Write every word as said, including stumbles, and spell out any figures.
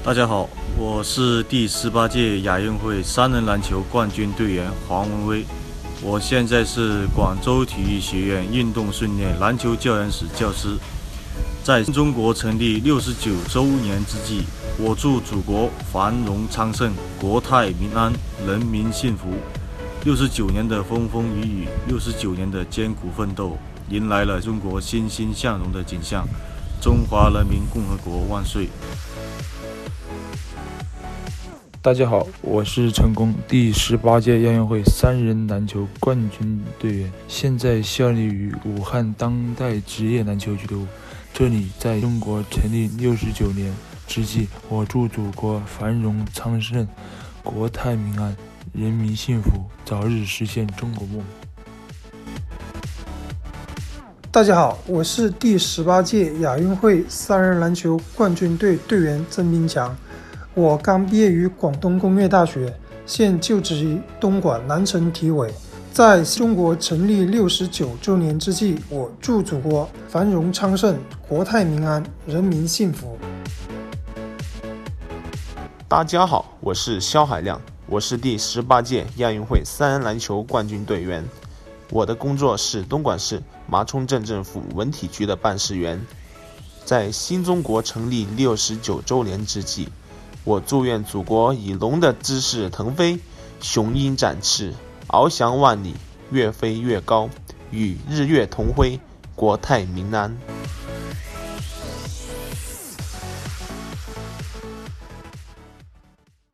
大家好，我是第十八届亚运会三人篮球冠军队员黄文威，我现在是广州体育学院运动训练篮球教研室教师。在中国成立六十九周年之际，我祝祖国繁荣昌盛，国泰民安，人民幸福。六十九年的风风雨雨，六十九年的艰苦奋斗，迎来了中国欣欣向荣的景象。中华人民共和国万岁！ 大家好，我是成功第十八届亚运会三人篮球冠军队员，现在效力于武汉当代职业篮球俱乐部。这里在中国成立六十九年之际，我祝祖国繁荣昌盛，国泰民安，人民幸福，早日实现中国梦。 大家好，我是第十八届亚运会三人篮球冠军队队员曾斌强。我刚毕业于广东工业大学，现就职于东莞南城体委。在中国成立六十九周年之际，我祝祖国繁荣昌盛，国泰民安，人民幸福。 大家好，我是肖海亮，我是第十八届亚运会三人篮球冠军队员。我的工作是东莞市麻冲镇政府文体局的办事员。在新中国成立六十九周年之际，我祝愿祖国以龙的姿势腾飞，雄鹰展翅，翱翔万里，越飞越高，与日月同辉，国泰民安。